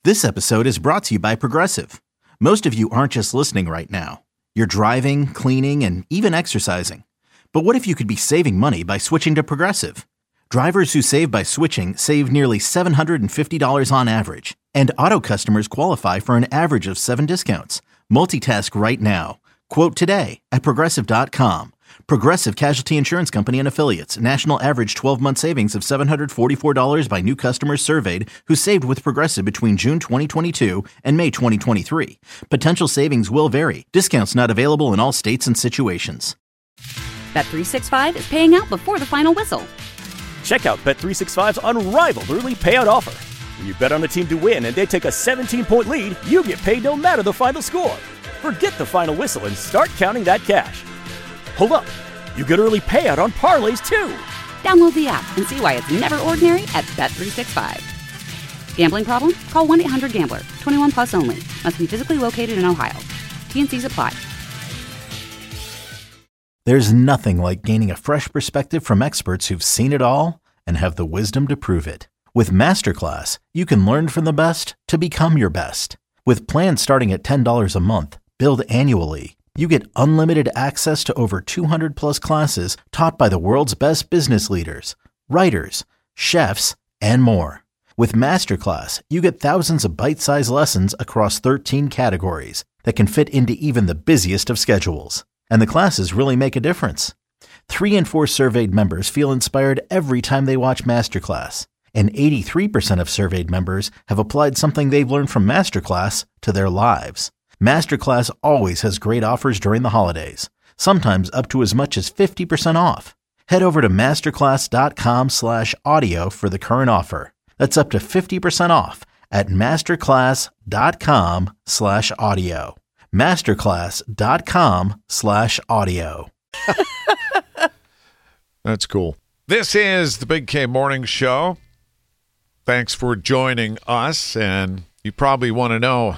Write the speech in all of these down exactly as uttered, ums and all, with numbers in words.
This episode is brought to you by Progressive. Most of you aren't just listening right now. You're driving, cleaning, and even exercising. But what if you could be saving money by switching to Progressive? Drivers who save by switching save nearly seven hundred fifty dollars on average. And auto customers qualify for an average of seven discounts. Multitask right now. Quote today at Progressive dot com. Progressive Casualty Insurance Company and Affiliates. National average twelve-month savings of seven hundred forty-four dollars by new customers surveyed who saved with Progressive between June twenty twenty-two and May twenty twenty-three. Potential savings will vary. Discounts not available in all states and situations. Bet three sixty-five is paying out before the final whistle. Check out Bet three sixty-five's unrivaled early payout offer. When you bet on a team to win and they take a seventeen-point lead, you get paid no matter the final score. Forget the final whistle and start counting that cash. Hold up. You get early payout on parlays, too. Download the app and see why it's never ordinary at Bet three sixty-five. Gambling problem? Call one eight hundred gambler. twenty-one plus only. Must be physically located in Ohio. T N Cs apply. There's nothing like gaining a fresh perspective from experts who've seen it all and have the wisdom to prove it. With Masterclass, you can learn from the best to become your best. With plans starting at ten dollars a month, billed annually, you get unlimited access to over two hundred plus classes taught by the world's best business leaders, writers, chefs, and more. With Masterclass, you get thousands of bite-sized lessons across thirteen categories that can fit into even the busiest of schedules. And the classes really make a difference. Three in four surveyed members feel inspired every time they watch Masterclass. And eighty-three percent of surveyed members have applied something they've learned from Masterclass to their lives. Masterclass always has great offers during the holidays, sometimes up to as much as fifty percent off. Head over to masterclass.com slash audio for the current offer. That's up to fifty percent off at masterclass.com slash audio. Masterclass.com slash audio. That's cool. This is the Big K Morning Show. Thanks for joining us, and you probably want to know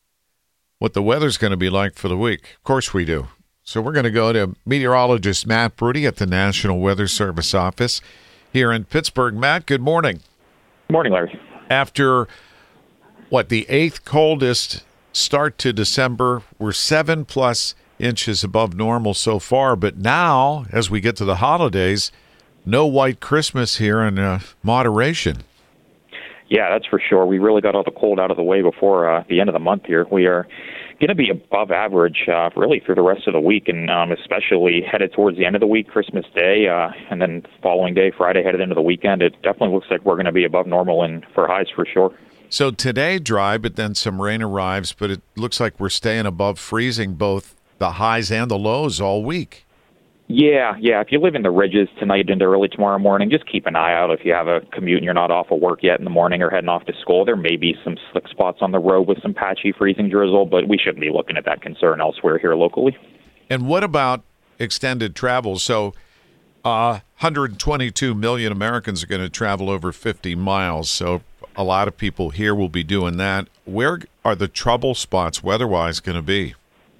what the weather's going to be like for the week. Of course we do. So we're going to go to meteorologist Matt Brody at the National Weather Service office here in Pittsburgh. Matt, good morning. Good morning, Larry. After, what, the eighth coldest start to December, we're seven plus inches above normal so far. But now, as we get to the holidays, no white Christmas here in uh, moderation. Yeah, that's for sure. We really got all the cold out of the way before uh, the end of the month here. We are going to be above average uh, really through the rest of the week, and um, especially headed towards the end of the week, Christmas Day, uh, and then following day, Friday, headed into the weekend. It definitely looks like we're going to be above normal and for highs for sure. So today dry, but then some rain arrives, but it looks like we're staying above freezing, both the highs and the lows all week. Yeah, yeah. If you live in the ridges tonight into early tomorrow morning, just keep an eye out. If you have a commute and you're not off of work yet in the morning or heading off to school, there may be some slick spots on the road with some patchy freezing drizzle, but we shouldn't be looking at that concern elsewhere here locally. And what about extended travel? So uh, one hundred twenty-two million Americans are going to travel over fifty miles, so a lot of people here will be doing that. Where are the trouble spots weather-wise going to be?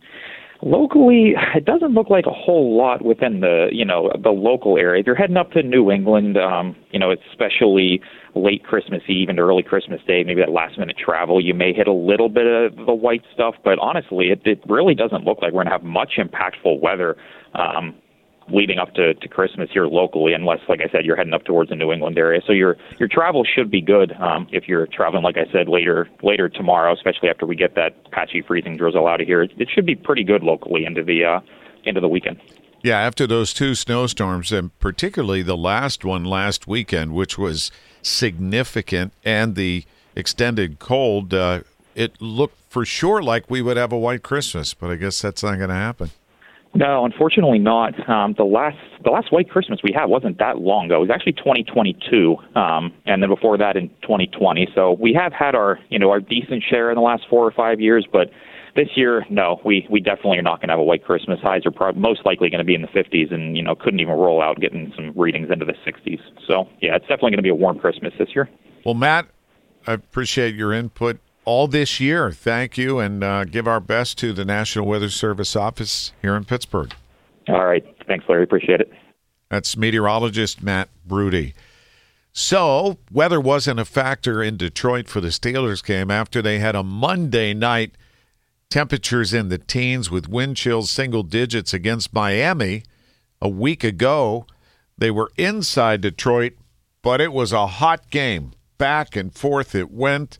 Locally, it doesn't look like a whole lot within the, you know, the local area. If you're heading up to New England, um, you know, especially late Christmas Eve and early Christmas Day, maybe that last-minute travel, you may hit a little bit of the white stuff. But honestly, it, it really doesn't look like we're going to have much impactful weather um, leading up to, to Christmas here locally, unless, like I said, you're heading up towards the New England area. So your your travel should be good um, if you're traveling, like I said, later later tomorrow, especially after we get that patchy freezing drizzle out of here. It, it should be pretty good locally into the uh, into the weekend. Yeah, after those two snowstorms, and particularly the last one last weekend, which was significant, and the extended cold, uh, it looked for sure like we would have a white Christmas, but I guess that's not going to happen. No, unfortunately not. Um, the last the last white Christmas we had wasn't that long ago. It was actually twenty twenty-two, um, and then before that in twenty twenty. So we have had our you know our decent share in the last four or five years, but this year, no, we, we definitely are not going to have a white Christmas. Highs are probably most likely going to be in the fifties, and you know couldn't even roll out getting some readings into the sixties. So yeah, it's definitely going to be a warm Christmas this year. Well, Matt, I appreciate your input all this year. Thank you, and uh, give our best to the National Weather Service office here in Pittsburgh. All right. Thanks, Larry. Appreciate it. That's meteorologist Matt Brody. So weather wasn't a factor in Detroit for the Steelers game after they had a Monday night temperatures in the teens with wind chills single digits against Miami. A week ago, they were inside Detroit, but it was a hot game. Back and forth it went,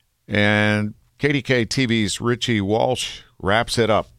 and K D K T V's Richie Walsh wraps it up.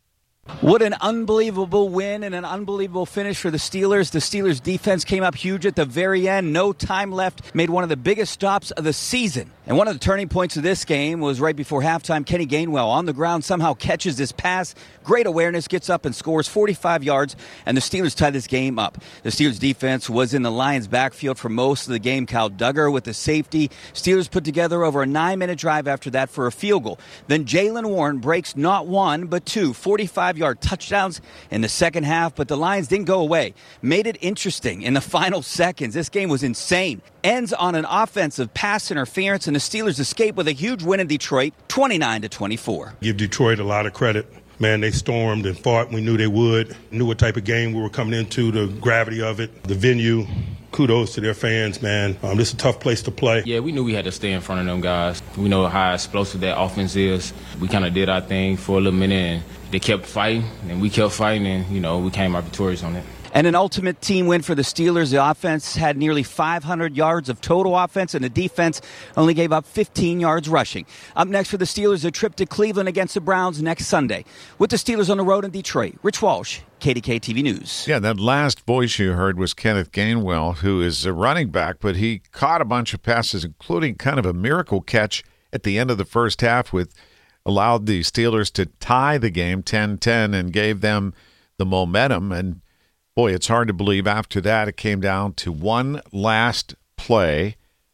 What an unbelievable win and an unbelievable finish for the Steelers. The Steelers defense came up huge at the very end. No time left. Made one of the biggest stops of the season. And one of the turning points of this game was right before halftime. Kenny Gainwell on the ground somehow catches this pass. Great awareness, gets up and scores forty-five yards, and the Steelers tie this game up. The Steelers defense was in the Lions' backfield for most of the game. Kyle Duggar with the safety. Steelers put together over a nine-minute drive after that for a field goal. Then Jaylen Warren breaks not one, but two forty-five-yard touchdowns in the second half, but the Lions didn't go away. Made it interesting in the final seconds. This game was insane. Ends on an offensive pass interference, and the Steelers escape with a huge win in Detroit, twenty-nine to twenty-four. Give Detroit a lot of credit. Man, they stormed and fought. We knew they would. Knew what type of game we were coming into, the gravity of it, the venue. Kudos to their fans, man. Um, this is a tough place to play. Yeah, we knew we had to stay in front of them guys. We know how explosive that offense is. We kind of did our thing for a little minute, and they kept fighting, and we kept fighting, and, you know, we came out victorious on it. And an ultimate team win for the Steelers. The offense had nearly five hundred yards of total offense, and the defense only gave up fifteen yards rushing. Up next for the Steelers, a trip to Cleveland against the Browns next Sunday. With the Steelers on the road in Detroit, Rich Walsh, K D K T V News. Yeah, that last voice you heard was Kenneth Gainwell, who is a running back, but he caught a bunch of passes, including kind of a miracle catch at the end of the first half, with allowed the Steelers to tie the game ten ten and gave them the momentum. And boy, it's hard to believe after that it came down to one last play.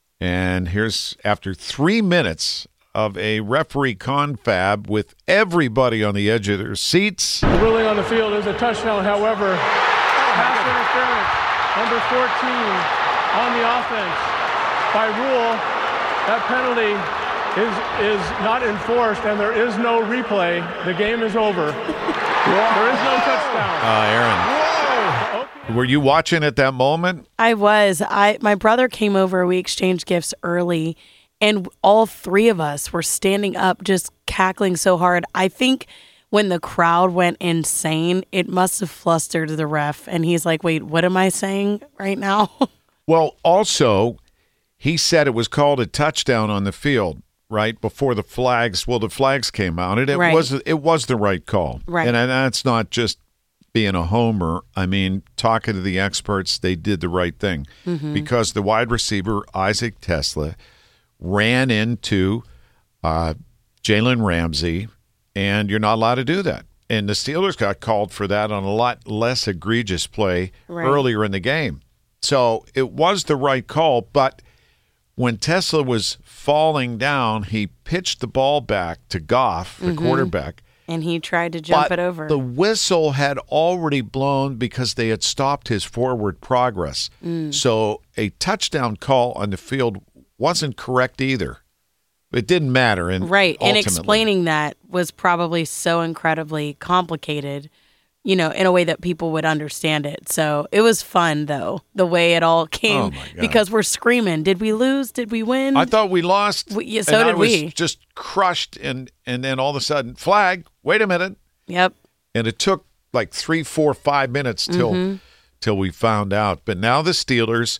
And here's after three minutes of a referee confab with everybody on the edge of their seats. The ruling on the field is a touchdown. However, pass interference, number fourteen on the offense. By rule, that penalty is is not enforced, and there is no replay. The game is over. There is no touchdown. Uh, Aaron. Were you watching at that moment? I was. I my brother came over. We exchanged gifts early, and all three of us were standing up just cackling so hard. I think when the crowd went insane, it must have flustered the ref, and he's like, wait, what am I saying right now? Well, also, he said it was called a touchdown on the field, right, before the flags. Well, the flags came out, and it right. was it was the right call. Right. And that's not just being a homer. I mean, talking to the experts, they did the right thing mm-hmm. because the wide receiver, Isaac Tesla, ran into uh, Jalen Ramsey, and you're not allowed to do that. And the Steelers got called for that on a lot less egregious play right. earlier in the game. So it was the right call, but when Tesla was falling down, he pitched the ball back to Goff, the mm-hmm. quarterback, and he tried to jump but it over. The whistle had already blown because they had stopped his forward progress. Mm. So a touchdown call on the field wasn't correct either. It didn't matter. And right. Ultimately. And explaining that was probably so incredibly complicated, you know, in a way that people would understand it. So it was fun, though, the way it all came. Oh my God. Because we're screaming, did we lose? Did we win? I thought we lost. We, yeah, so and did I was we. just crushed, and, and then all of a sudden, flag, wait a minute. Yep. And it took like three, four, five minutes till mm-hmm. till we found out. But now the Steelers,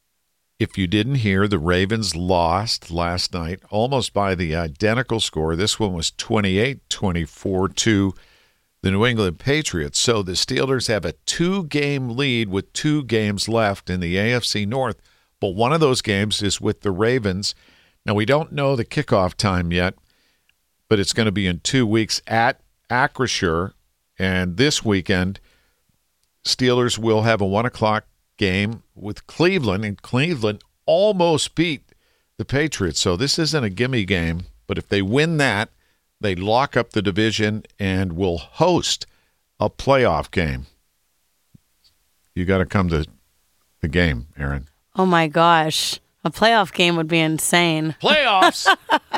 if you didn't hear, the Ravens lost last night almost by the identical score. This one was twenty-eight twenty-four to the New England Patriots. So the Steelers have a two-game lead with two games left in the A F C North. But one of those games is with the Ravens. Now, we don't know the kickoff time yet, but it's going to be in two weeks at Acrisure. And this weekend, Steelers will have a one o'clock game with Cleveland, and Cleveland almost beat the Patriots. So this isn't a gimme game, but if they win that, they lock up the division and will host a playoff game. You got to come to the game, Aaron. Oh, my gosh. A playoff game would be insane. Playoffs?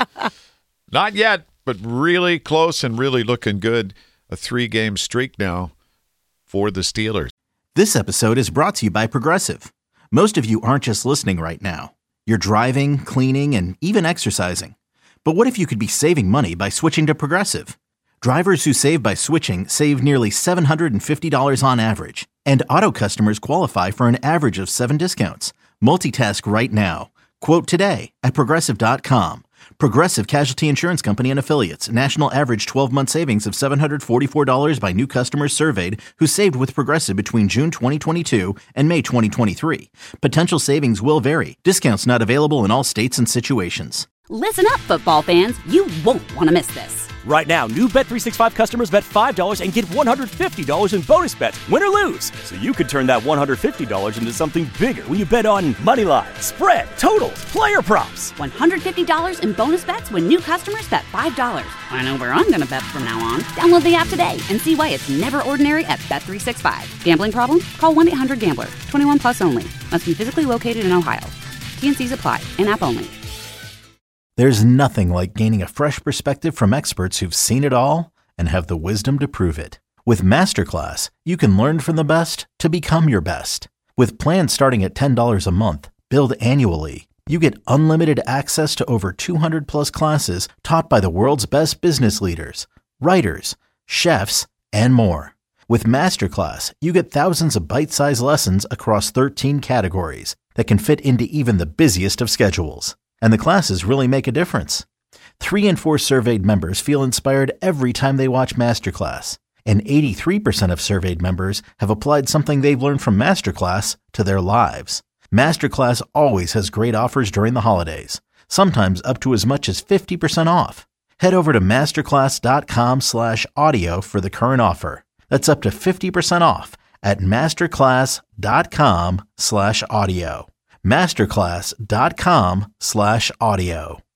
Not yet, but really close and really looking good. A three-game streak now for the Steelers. This episode is brought to you by Progressive. Most of you aren't just listening right now. You're driving, cleaning, and even exercising. But what if you could be saving money by switching to Progressive? Drivers who save by switching save nearly seven hundred fifty dollars on average, and auto customers qualify for an average of seven discounts. Multitask right now. Quote today at Progressive dot com. Progressive Casualty Insurance Company and Affiliates. National average twelve-month savings of seven hundred forty-four dollars by new customers surveyed who saved with Progressive between June twenty twenty-two and May twenty twenty-three. Potential savings will vary. Discounts not available in all states and situations. Listen up, football fans. You won't want to miss this. Right now, new Bet three sixty-five customers bet five dollars and get one hundred fifty dollars in bonus bets, win or lose. So you could turn that one hundred fifty dollars into something bigger when you bet on money line, spread, totals, player props. one hundred fifty dollars in bonus bets when new customers bet five dollars. I know where I'm going to bet from now on. Download the app today and see why it's never ordinary at Bet three sixty-five. Gambling problem? Call one eight hundred gambler. twenty-one plus only. Must be physically located in Ohio. T and C's apply. In-app only. There's nothing like gaining a fresh perspective from experts who've seen it all and have the wisdom to prove it. With Masterclass, you can learn from the best to become your best. With plans starting at ten dollars a month, billed annually, you get unlimited access to over two hundred plus classes taught by the world's best business leaders, writers, chefs, and more. With Masterclass, you get thousands of bite-sized lessons across thirteen categories that can fit into even the busiest of schedules. And the classes really make a difference. Three in four surveyed members feel inspired every time they watch Masterclass. And eighty-three percent of surveyed members have applied something they've learned from Masterclass to their lives. Masterclass always has great offers during the holidays, sometimes up to as much as fifty percent off. Head over to masterclass.com slash audio for the current offer. That's up to fifty percent off at masterclass.com slash audio. masterclass.com slash audio.